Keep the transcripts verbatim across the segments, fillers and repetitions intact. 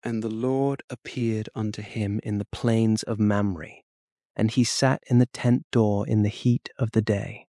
And the Lord appeared unto him in the plains of Mamre, and he sat in the tent door in the heat of the day,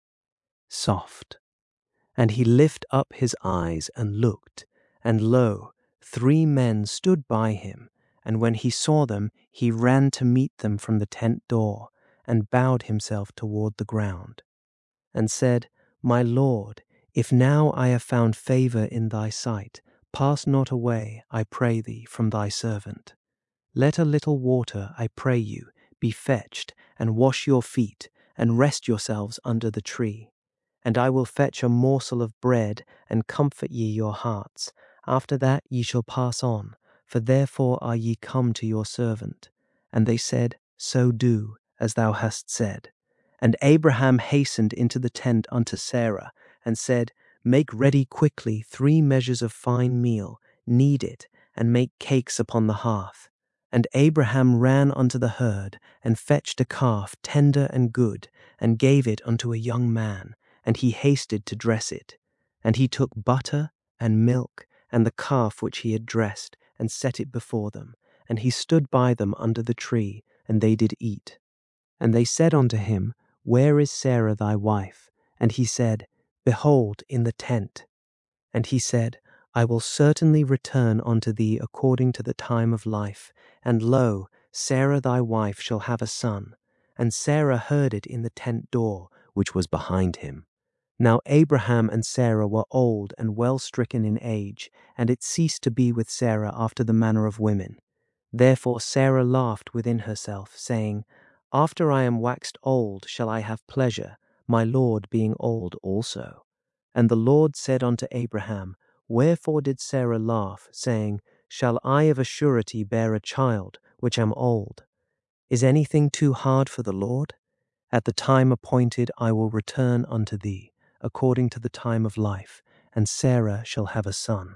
soft. And he lift up his eyes and looked, and lo, three men stood by him, and when he saw them, he ran to meet them from the tent door, and bowed himself toward the ground, and said, My Lord, if now I have found favor in thy sight, pass not away, I pray thee, from thy servant. Let a little water, I pray you, be fetched, and wash your feet, and rest yourselves under the tree. And I will fetch a morsel of bread, and comfort ye your hearts. After that ye shall pass on, for therefore are ye come to your servant. And they said, So do, as thou hast said. And Abraham hastened into the tent unto Sarah, and said, Make ready quickly three measures of fine meal, knead it, and make cakes upon the hearth. And Abraham ran unto the herd, and fetched a calf tender and good, and gave it unto a young man, and he hasted to dress it. And he took butter and milk, and the calf which he had dressed, and set it before them. And he stood by them under the tree, and they did eat. And they said unto him, Where is Sarah thy wife? And he said, Behold, in the tent. And he said, I will certainly return unto thee according to the time of life, and lo, Sarah thy wife shall have a son. And Sarah heard it in the tent door, which was behind him. Now Abraham and Sarah were old and well stricken in age, and it ceased to be with Sarah after the manner of women. Therefore Sarah laughed within herself, saying, After I am waxed old shall I have pleasure, my Lord being old also. And the Lord said unto Abraham, Wherefore did Sarah laugh, saying, Shall I of a surety bear a child, which am old? Is anything too hard for the Lord? At the time appointed I will return unto thee, according to the time of life, and Sarah shall have a son.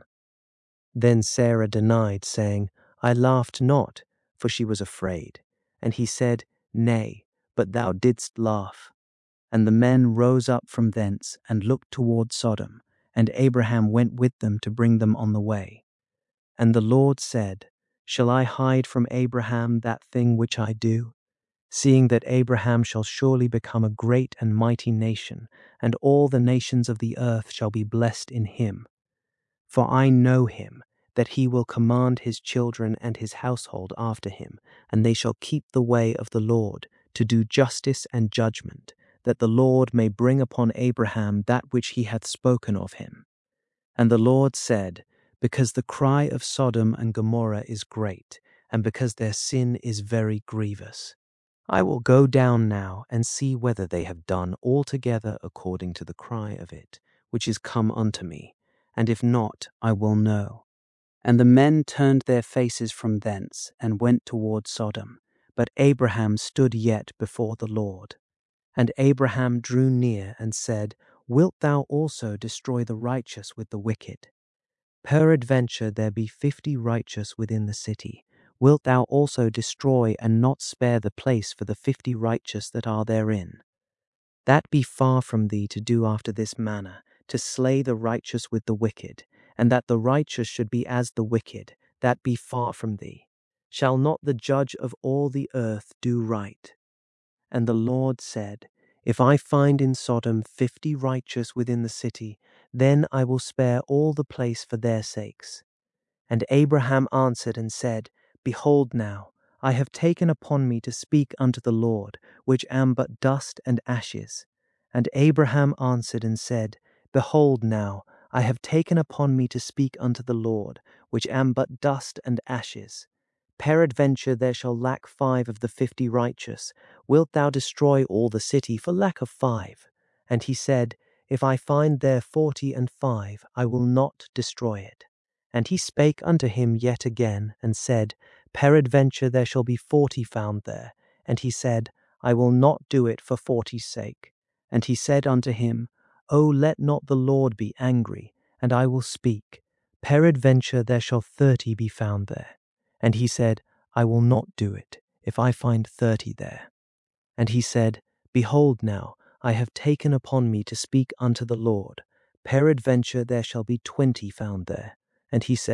Then Sarah denied, saying, I laughed not, for she was afraid. And he said, Nay, but thou didst laugh. And the men rose up from thence, and looked toward Sodom, and Abraham went with them to bring them on the way. And the Lord said, Shall I hide from Abraham that thing which I do? Seeing that Abraham shall surely become a great and mighty nation, and all the nations of the earth shall be blessed in him. For I know him, that he will command his children and his household after him, and they shall keep the way of the Lord, to do justice and judgment, that the Lord may bring upon Abraham that which he hath spoken of him. And the Lord said, Because the cry of Sodom and Gomorrah is great, and because their sin is very grievous, I will go down now and see whether they have done altogether according to the cry of it, which is come unto me, and if not, I will know. And the men turned their faces from thence, and went toward Sodom, but Abraham stood yet before the Lord. And Abraham drew near and said, Wilt thou also destroy the righteous with the wicked? Peradventure there be fifty righteous within the city. Wilt thou also destroy and not spare the place for the fifty righteous that are therein? That be far from thee to do after this manner, to slay the righteous with the wicked, and that the righteous should be as the wicked, that be far from thee. Shall not the judge of all the earth do right? And the Lord said, If I find in Sodom fifty righteous within the city, then I will spare all the place for their sakes. And Abraham answered and said, Behold now, I have taken upon me to speak unto the Lord, which am but dust and ashes. And Abraham answered and said, Behold now, I have taken upon me to speak unto the Lord, which am but dust and ashes. Peradventure there shall lack five of the fifty righteous. Wilt thou destroy all the city for lack of five? And he said, If I find there forty and five, I will not destroy it. And he spake unto him yet again, and said, Peradventure there shall be forty found there. And he said, I will not do it for forty's sake. And he said unto him, O let not the Lord be angry, and I will speak. Peradventure there shall thirty be found there. And he said, I will not do it, if I find thirty there. And he said, Behold now, I have taken upon me to speak unto the Lord. Peradventure there shall be twenty found there. And he said,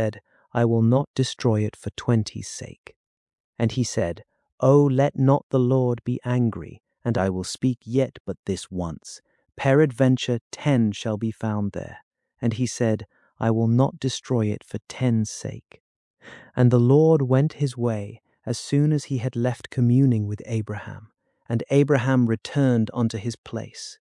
I will not destroy it for twenty's sake. And he said, O let not the Lord be angry, and I will speak yet but this once. Peradventure ten shall be found there. And he said, I will not destroy it for ten's sake. And the Lord went his way as soon as he had left communing with Abraham, and Abraham returned unto his place.